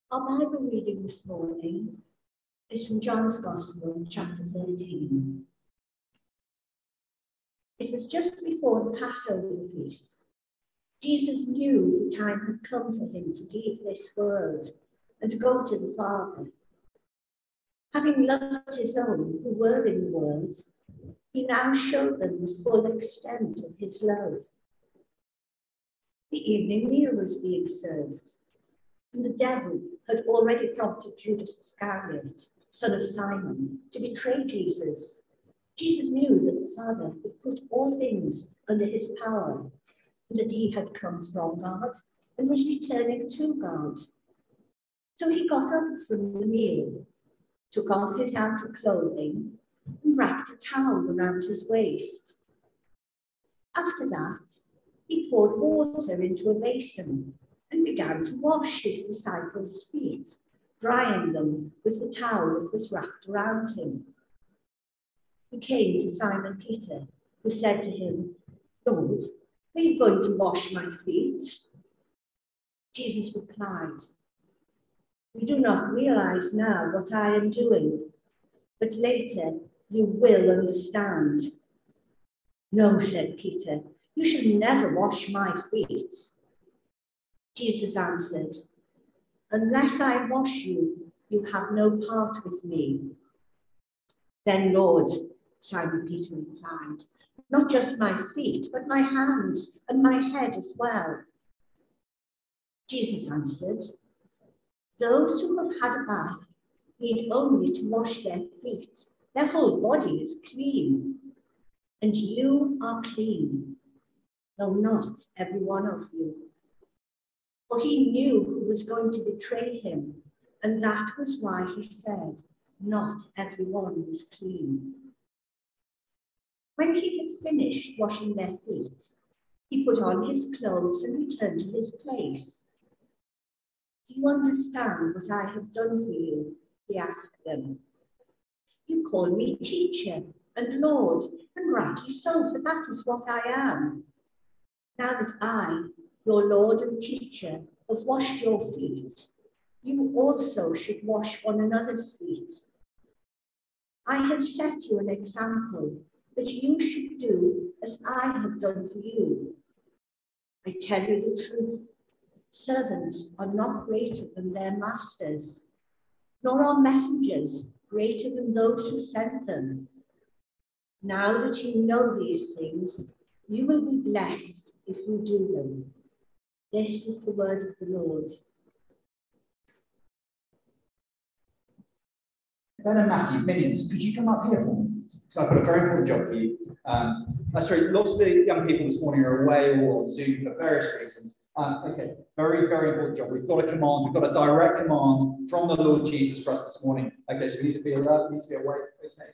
Our Bible reading this morning is from John's Gospel, chapter 13. It was just before the Passover feast. Jesus knew the time had come for him to leave this world and to go to the Father. Having loved his own who were in the world, he now showed them the full extent of his love. The evening meal was being served, and the devil had already prompted Judas Iscariot, son of Simon, to betray Jesus. Jesus knew that the Father had put all things under his power, and that he had come from God and was returning to God. So he got up from the meal, took off his outer clothing, and wrapped a towel around his waist. After that, he poured water into a basin and began to wash his disciples' feet, drying them with the towel that was wrapped around him. He came to Simon Peter, who said to him, "Lord, are you going to wash my feet?" Jesus replied, "You do not realize now what I am doing, but later you will understand." "No," said Peter, "you shall never wash my feet." Jesus answered, "Unless I wash you, you have no part with me." "Then, Lord," Simon Peter replied, "not just my feet, but my hands and my head as well." Jesus answered, "Those who have had a bath need only to wash their feet. Their whole body is clean. And you are clean, though not every one of you." For he knew who was going to betray him, and that was why he said, "Not everyone was clean." When he had finished washing their feet, he put on his clothes and returned to his place. "Do you understand what I have done for you?" he asked them. "You call me teacher and Lord, and rightly so, for that is what I am. Now that I, your Lord and teacher, have washed your feet, you also should wash one another's feet. I have set you an example that you should do as I have done for you. I tell you the truth, servants are not greater than their masters, nor are messengers greater than those who sent them. Now that you know these things, you will be blessed if you do them." This is the word of the Lord. Ben and Matthew, Minions, could you come up here for me? So I've got a very important job for you. Sorry, lots of the young people this morning are away or on Zoom for various reasons. Okay, very, very important job. We've got a command, we've got a direct command from the Lord Jesus for us this morning. Okay, so we need to be alert, we need to be awake. Okay.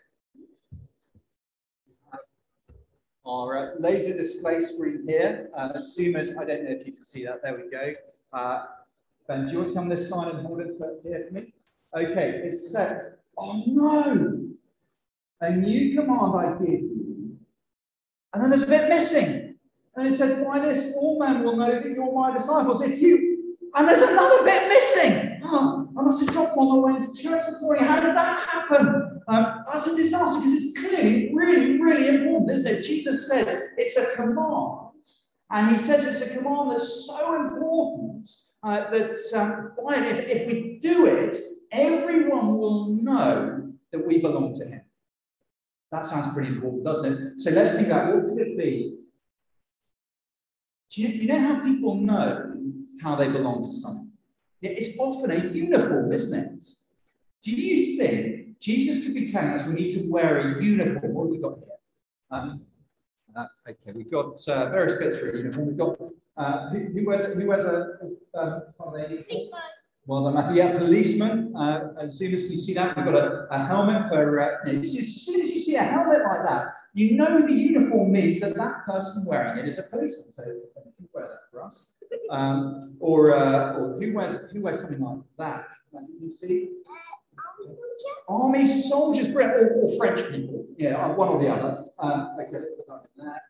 Our laser display screen here. Zoomers, I don't know if you can see that. There we go. Ben, do you want to come this side and hold it here for me? Okay, it said, "Oh no, a new command I give you." And then there's a bit missing. And it said, "By this, all men will know that you're my disciples if you..." And there's another bit missing. Oh, I must have dropped on the way into church this morning. How did that happen? That's a disaster because it's clearly really, really important, isn't it? Jesus says it's a command. And he says it's a command that's so important that if we do it, everyone will know that we belong to him. That sounds pretty important, doesn't it? So let's think about what could it be? Do you know how people know how they belong to someone? It's often a uniform, isn't it? Do you think Jesus could be telling us we need to wear a uniform? What have we got here? Okay, we've got various bits for a uniform. We've got who wears a well done, Matthew. Yeah, policeman. As soon as you see that, we've got a helmet for. As soon as you see a helmet like that, you know the uniform means that that person wearing it is a policeman. So you wear that for us. Or who wears something like that? Can you see? Army soldiers, or French people. Yeah, one or the other. Okay, let's put that in there.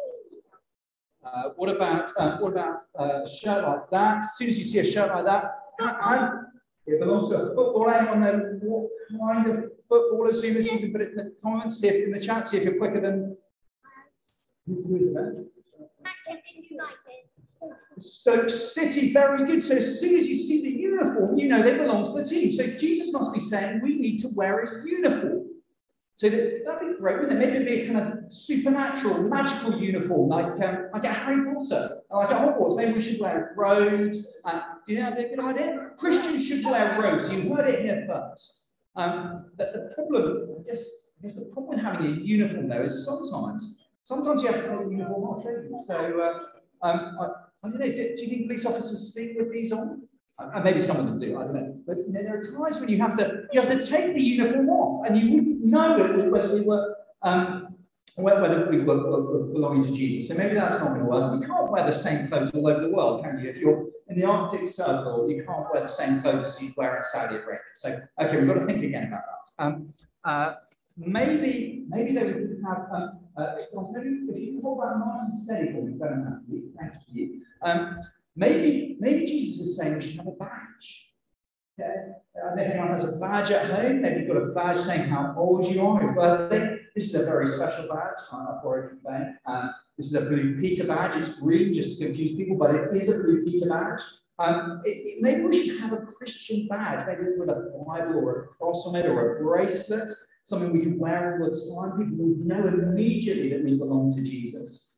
What about a shirt like that? As soon as you see a shirt like that, It belongs to a football. Anyone know what kind of football? As soon as you can put it in the comments, see if in the chat, see if you're quicker than. Who is it? Manchester United. Stoke City, very good. So as soon as you see the uniform, you know they belong to the team. So Jesus must be saying we need to wear a uniform. So that'd be great, wouldn't it? Maybe it'd be a kind of supernatural, magical uniform, like at Harry Potter, like at Hogwarts. Maybe we should wear robes. Do you think that'd be a good idea? Christians should wear robes. You heard it here first. The problem, I guess the problem with having a uniform though is sometimes you have to take the uniform off, don't you? So I don't know. Do you think police officers sleep with these on? Maybe some of them do. I don't know. But you know, there are times when you have to take the uniform off, and you wouldn't know whether we were belonging to Jesus. So maybe that's not going to work. You can't wear the same clothes all over the world, can you? If you're in the Arctic Circle, you can't wear the same clothes as you'd wear in Saudi Arabia. So okay, we've got to think again about that. Maybe they would have. Maybe if you can hold that nice and steady for me, thank you. Maybe Jesus is saying we should have a badge. Okay? If anyone has a badge at home, maybe you've got a badge saying how old you are, your birthday. This is a very special badge. I borrowed from Ben. This is a Blue Peter badge. It's green, just to confuse people, but it is a Blue Peter badge. Maybe we should have a Christian badge, maybe with a Bible or a cross on it or a bracelet, something we can wear all the time. People would know immediately that we belong to Jesus.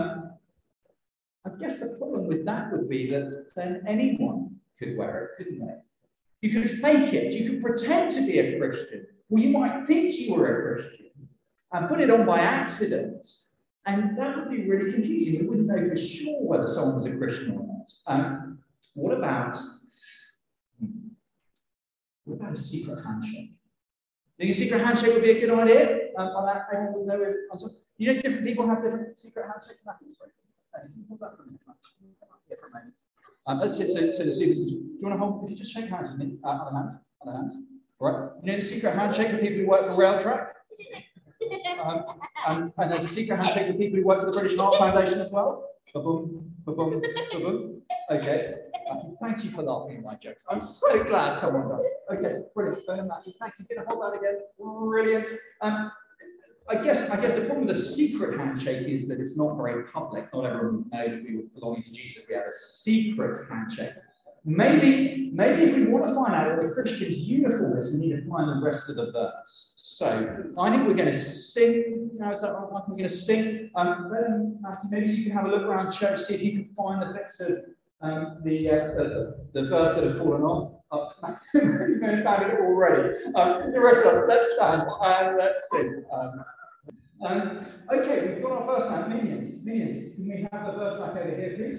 I guess the problem with that would be that then anyone could wear it, couldn't they? You could fake it. You could pretend to be a Christian. Well, you might think you were a Christian and put it on by accident. And that would be really confusing. We wouldn't know for sure whether someone was a Christian or not. What about a secret handshake? Do you think a secret handshake would be a good idea? On that, everyone would know. You know, different people have different secret handshake methods. That's it. So the secret. Do you want to hold? If you just shake hands with me, other hand. All right. You know the secret handshake for people who work for Railtrack. And there's a secret handshake for people who work for the British Heart Foundation as well. Ba-boom, ba-boom, ba-boom. Okay. Thank you for laughing at my jokes. I'm so glad someone does. Okay, brilliant. Thank you. Going to hold that again. Brilliant. I guess the problem with the secret handshake is that it's not very public. Not everyone would know that we were belonging to Jesus. We had a secret handshake. Maybe if we want to find out what the Christian's uniform is, we need to find the rest of the verse. So I think we're going to sing. Now is that right? We're going to sing. Matthew, maybe you can have a look around church, see if you can find the bits of the verse that have fallen off. You've found it already. The rest of us, let's stand and let's sing. Okay, we've got our verse now. Minions. Can we have the verse back over here, please?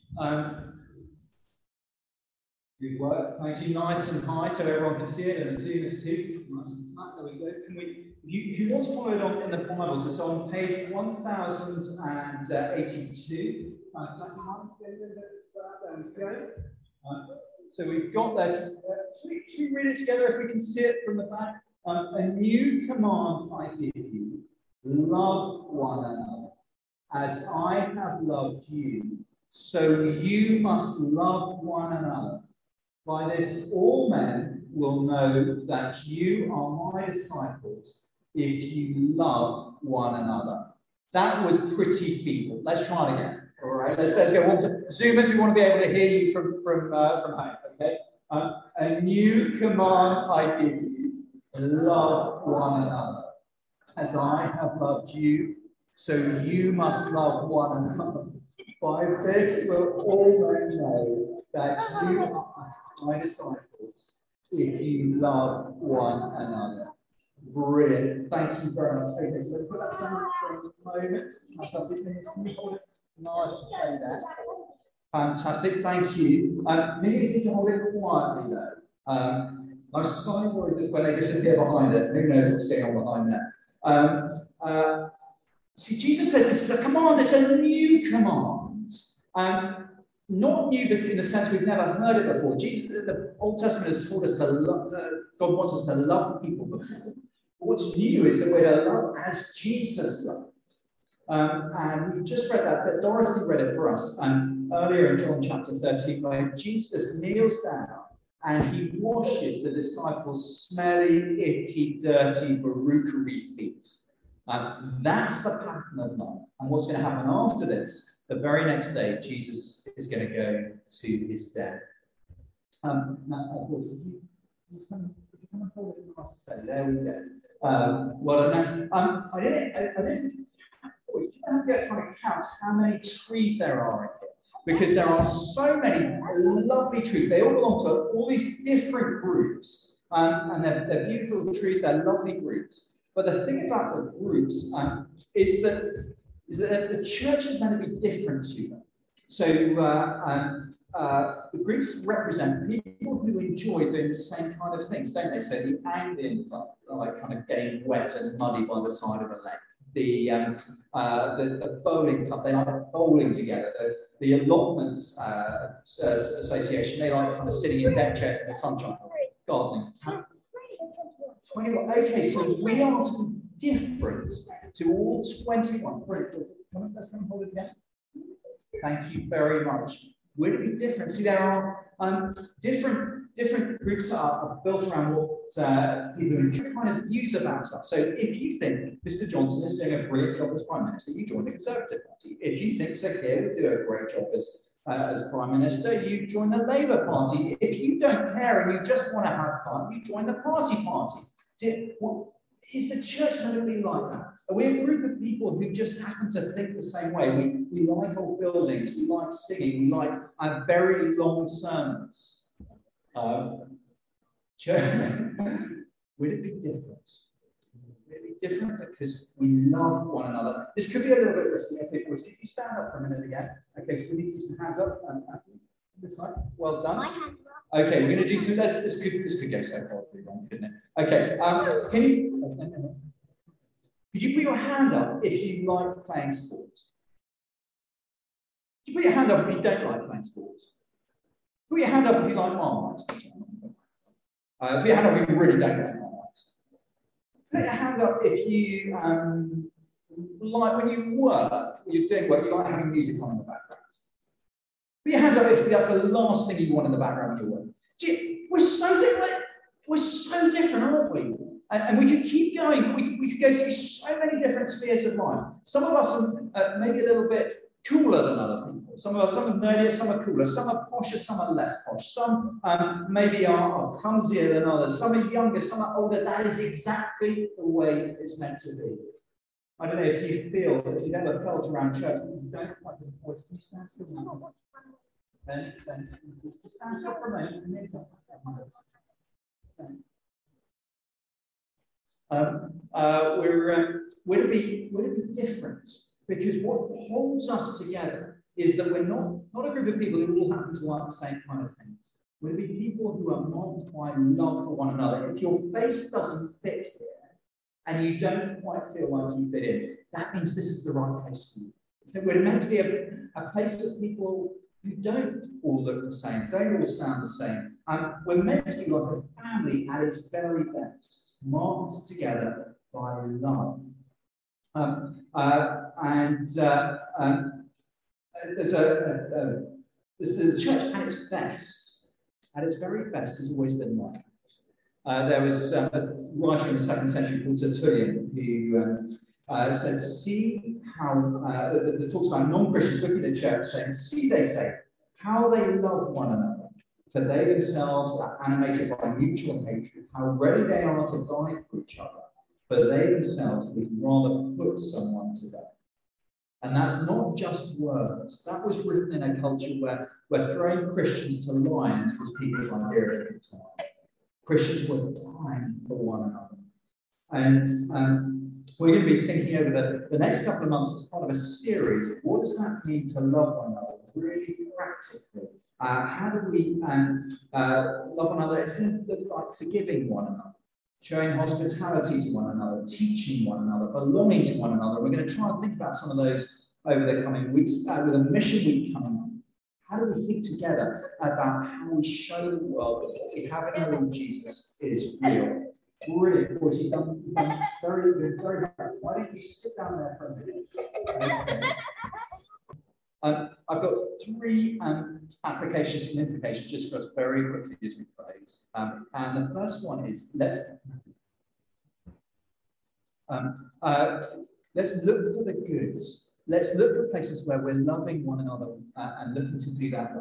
Good work. Thank you. Nice and high so everyone can see it, and Zoom is too. Nice and flat. There we go. Can we? If you want to follow it on in the Bibles, it's on page 1082. Fantastic. There we go. So we've got that. Should we read it together if we can see it from the back? A new command I give you: love one another. As I have loved you, so you must love one another. By this, all men will know that you are my disciples if you love one another. That was pretty feeble. Let's try it again. All right, let's go. Zoomers, we want to be able to hear you from home. Okay. A new command I give you: love one another. As I have loved you, so you must love one another. By this will all men know that you are my disciples if you love one another. Brilliant. Thank you very much. Okay, so put that down for a moment. Fantastic. Can you hold it? Nice to say that. Fantastic. Thank you. Minions need to hold it quietly though. I'm slightly worried that when they disappear behind it, who knows what's going on behind there. See, Jesus says this is a command. It's a new command. Not new in the sense we've never heard it before. Jesus, the Old Testament has taught us to love. God wants us to love people before. But what's new is that we're to love as Jesus loved. And we just read that Dorothy read it for us. And earlier in John chapter 13, when Jesus kneels down and he washes the disciples' smelly, icky, dirty, baruchery feet. That's the pattern of life. And what's going to happen after this? The very next day, Jesus is going to go to his death. Now, of course, would you come and hold it across the stage? There we go. I didn't have to try to count how many trees there are in here, because there are so many lovely trees. They all belong to all these different groups, and they're beautiful trees. They're lovely groups. But the thing about the groups is that the church is meant to be different to them. So the groups represent people who enjoy doing the same kind of things, don't they? So the Anglian club, like kind of getting wet and muddy by the side of a lake. The bowling club, they like bowling together. The allotments association, they like kind of sitting in deck chairs in the sunshine, gardening. 21. Okay, so we are to be different to all 21. Let's come hold it again. Thank you very much. We're to be different. See, there are different groups are built around what people who kind of views about stuff. So if you think Mr. Johnson is doing a great job as Prime Minister, you join the Conservative Party. If you think Sir Keir would do a great job as Prime Minister, you join the Labour Party. If you don't care and you just want to have fun, you join the Party. Is the church going to be like that? Are we a group of people who just happen to think the same way? We like old buildings, we like singing, we like very long sermons. Church, would it be different? Would it be different because we love one another? This could be a little bit risky. Okay, if you stand up for a minute again. Okay, so we need to do some hands up. This side. Well done. Okay, we're going to do some. This could go so horribly wrong, couldn't it? Okay. Could you put your hand up if you like playing sports? Could you put your hand up if you don't like playing sports? Put your hand up if you like Marmite. Put your hand up if you really don't like Marmite. Put your hand up if you like when you work, when you're doing work, you like having music on in the background. Put your hands up if that's the last thing you want in the background when you work. We're so different. We're so different, aren't we? And we could keep going. We could go through so many different spheres of life. Some of us are maybe a little bit cooler than other people. Some are nerdier, some are cooler. Some are posher, some are less posh. Some maybe are clumsier than others. Some are younger, some are older. That is exactly the way it's meant to be. I don't know if you feel, if you've ever felt around church, you don't like the voice. Can you stand still now? Then just stand still for a moment and then we're to be different, because what holds us together is that we're not a group of people who all happen to like the same kind of things. We're to be people who are marked by love for one another. If your face doesn't fit here and you don't quite feel like you fit in, that means this is the right place for you. So we're meant to be a place of people who don't all look the same, don't all sound the same. We're meant to be like a family at its very best, marked together by love. The church at its best, at its very best, has always been like that. There was a writer in the 2nd century called Tertullian who said, see how, this talks about non-Christians looking at the church saying, see, they say, how they love one another, for they themselves are animated by mutual hatred, how ready they are to die for each other, for they themselves would rather put someone to death. And that's not just words. That was written in a culture where throwing Christians to lions was people's idea at the time. Christians were dying for one another. And we're going to be thinking over the next couple of months as part of a series. What does that mean to love one another, really practically? How do we love one another? It's going to look like forgiving one another, showing hospitality to one another, teaching one another, belonging to one another. We're going to try and think about some of those over the coming weeks, with a mission week coming up. How do we think together about how we show the world that what we have in our Lord Jesus is real? Brilliant. Of course, you've done very hard. Why don't you sit down there for a minute? I've got 3 applications and implications just for us very quickly as we pray. stories. And the first one is let's look for the goods. Let's look for places where we're loving one another and looking to do that.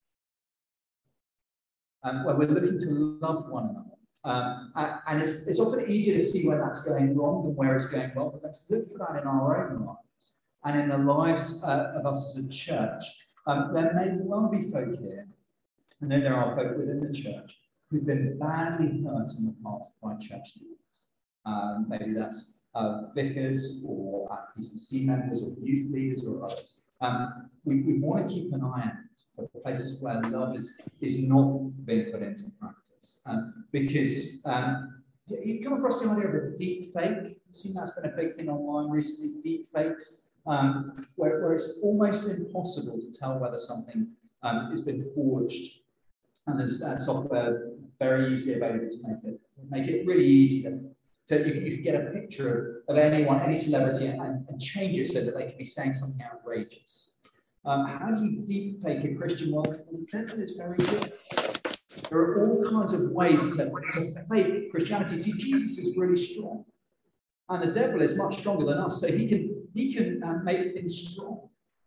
Where we're looking to love one another. And it's often easier to see where that's going wrong than where it's going well, but let's look for that in our own lives and in the lives of us as a church. There may well be folk here, I know there are folk within the church who've been badly hurt in the past by church leaders. Maybe that's vicars or PCC members or youth leaders or others. We want to keep an eye out for places where love is not being put into practice. Because you come across the idea of a deep fake. I've seen that's been a big thing online recently, deep fakes, where it's almost impossible to tell whether something has been forged. And there's software very easily available to make it really easy so you can get a picture of anyone, any celebrity, and change it so that they can be saying something outrageous. How do you deep fake a Christian? Well, the devil is very good. There are all kinds of ways to fake Christianity. See, Jesus is really strong, and the devil is much stronger than us, so he can make things strong.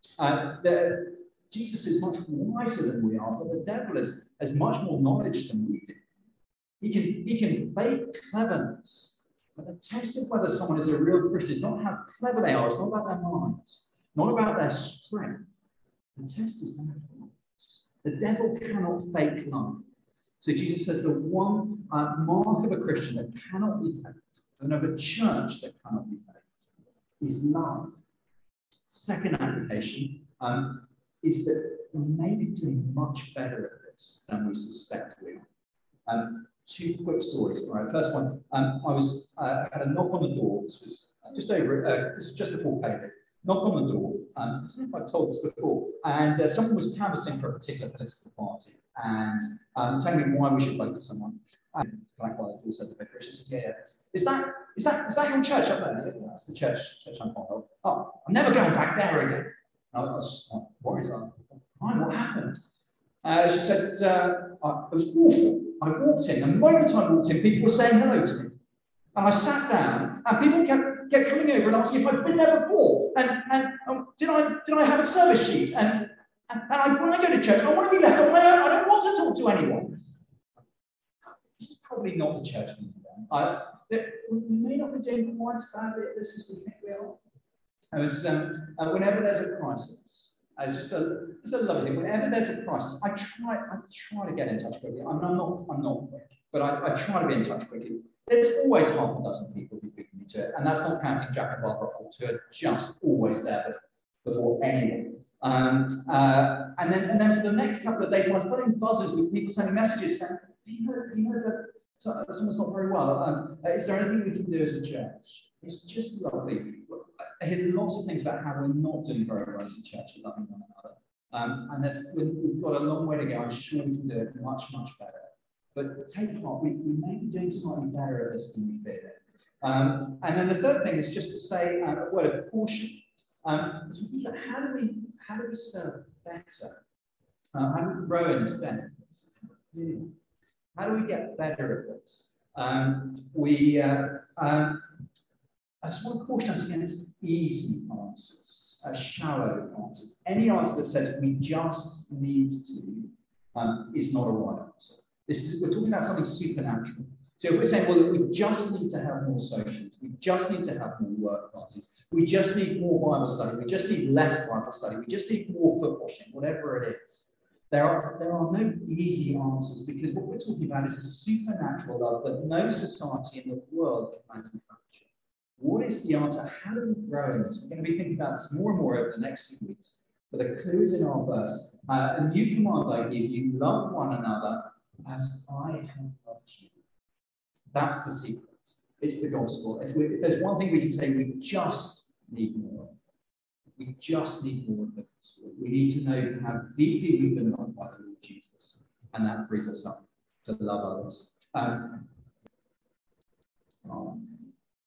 Jesus is much wiser than we are, but the devil has much more knowledge than we do. He can fake cleverness. But the test of whether someone is a real Christian is not how clever they are. It's not about their minds, not about their strength. The test is their hearts. The devil cannot fake love. So Jesus says the one mark of a Christian that cannot be faked, and of a church that cannot be faked, is love. Second application is that we may be doing much better at this than we suspect we are. Two quick stories. All right, first one, I had a knock on the door. This was this was just before COVID. Knock on the door. I don't know if I told this before. And someone was canvassing for a particular political party and telling me why we should vote for someone. And Black Lives Matter said the vicar. She said, "Yeah, is that your church up there?" Yeah, that's the church I'm part of. Oh, I'm never going back there again. And I was worried. Why? What happened? She said, it was awful. I walked in, and the moment I walked in, people were saying hello to me. And I sat down, and people kept coming over and asking if I'd been there before. And did I have a service sheet? And when I go to church, I want to be left on my own. I don't want to talk to anyone. This is probably not the church we need. We may not be doing quite as badly at this as we think we are. Whenever there's a crisis, it's a lovely thing. Whenever there's a crisis, I try to get in touch quickly. I'm not quick, but I try to be in touch quickly. There's always half a dozen people who beat me to it, and that's not counting Jack and Barbara Holt, who are just always there before anyone. And then for the next couple of days, I was putting buzzers with people sending messages saying, "You heard that someone's not very well. Is there anything we can do as a church?" It's just lovely. I hear lots of things about how we're not doing very well as a church at loving one another. And we've got a long way to go. I'm sure we can do it much, much better. But take heart, we may be doing slightly better at this than we feared. And then the third thing is just to say a word of caution. How do we serve better? How do we grow in this better? How do we get better at this? I just want to caution us against easy answers, shallow answers. Any answer that says we just need to is not a right answer. We're talking about something supernatural. So if we're saying, well, we just need to have more socials, we just need to have more work parties, we just need more Bible study, we just need less Bible study, we just need more foot washing, whatever it is. There are no easy answers, because what we're talking about is a supernatural love that no society in the world can manufacture. What is the answer? How do we grow in this? We're going to be thinking about this more and more over the next few weeks. But the clues in our verse, a new command I give you, love one another as I have loved you. That's the secret. It's the gospel. If there's one thing we can say, we just need more. We just need more of the gospel. We need to know how deeply we've been loved by the Lord Jesus. And that frees us up to love others.